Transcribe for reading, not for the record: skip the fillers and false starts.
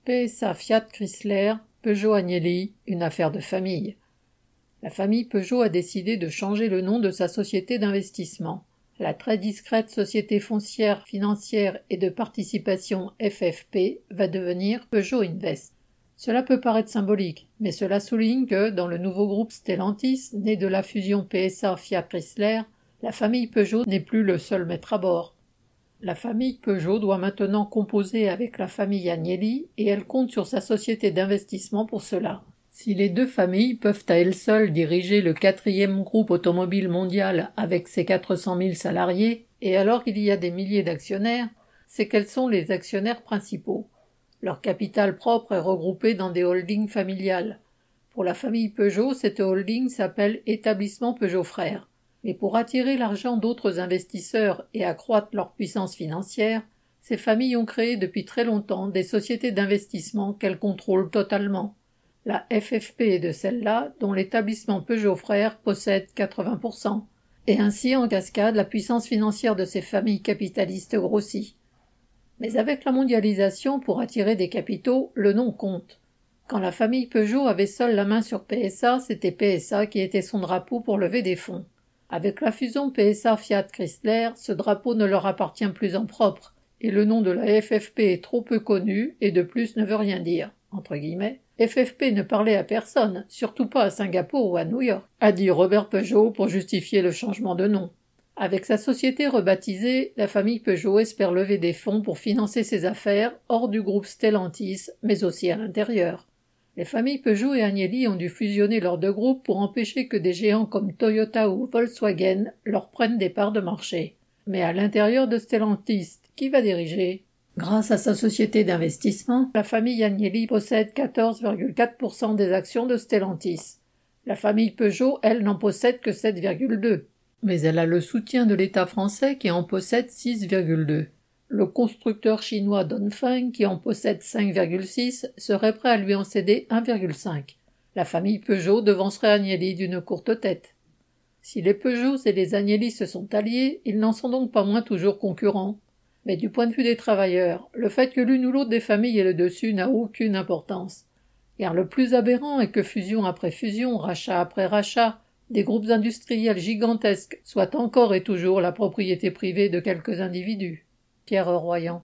PSA Fiat Chrysler, Peugeot Agnelli, une affaire de famille. La famille Peugeot a décidé de changer le nom de sa société d'investissement. La très discrète Société foncière, financière et de participation FFP va devenir Peugeot Invest. Cela peut paraître symbolique, mais cela souligne que, dans le nouveau groupe Stellantis, né de la fusion PSA Fiat Chrysler, la famille Peugeot n'est plus le seul maître à bord. La famille Peugeot doit maintenant composer avec la famille Agnelli et elle compte sur sa société d'investissement pour cela. Si les deux familles peuvent à elles seules diriger le 4e groupe automobile mondial avec ses 400 000 salariés, et alors qu'il y a des milliers d'actionnaires, c'est quels sont les actionnaires principaux. Leur capital propre est regroupé dans des holdings familiales. Pour la famille Peugeot, cette holding s'appelle Établissement Peugeot Frères. Mais pour attirer l'argent d'autres investisseurs et accroître leur puissance financière, ces familles ont créé depuis très longtemps des sociétés d'investissement qu'elles contrôlent totalement. La FFP est de celle-là, dont l'établissement Peugeot Frères possède 80%. Et ainsi, en cascade, la puissance financière de ces familles capitalistes grossit. Mais avec la mondialisation, pour attirer des capitaux, le nom compte. Quand la famille Peugeot avait seule la main sur PSA, c'était PSA qui était son drapeau pour lever des fonds. Avec la fusion PSA Fiat Chrysler, ce drapeau ne leur appartient plus en propre, et le nom de la FFP est trop peu connu et de plus ne veut rien dire, entre guillemets. FFP ne parlait à personne, surtout pas à Singapour ou à New York, a dit Robert Peugeot pour justifier le changement de nom. Avec sa société rebaptisée, la famille Peugeot espère lever des fonds pour financer ses affaires hors du groupe Stellantis, mais aussi à l'intérieur. Les familles Peugeot et Agnelli ont dû fusionner leurs deux groupes pour empêcher que des géants comme Toyota ou Volkswagen leur prennent des parts de marché. Mais à l'intérieur de Stellantis, qui va diriger ? Grâce à sa société d'investissement, la famille Agnelli possède 14,4% des actions de Stellantis. La famille Peugeot, elle, n'en possède que 7,2%. Mais elle a le soutien de l'État français qui en possède 6,2%. Le constructeur chinois Dongfeng, qui en possède 5,6, serait prêt à lui en céder 1,5. La famille Peugeot devancerait Agnelli d'une courte tête. Si les Peugeot et les Agnelli se sont alliés, ils n'en sont donc pas moins toujours concurrents. Mais du point de vue des travailleurs, le fait que l'une ou l'autre des familles ait le dessus n'a aucune importance. Car le plus aberrant est que fusion après fusion, rachat après rachat, des groupes industriels gigantesques soient encore et toujours la propriété privée de quelques individus. Pierre Royan.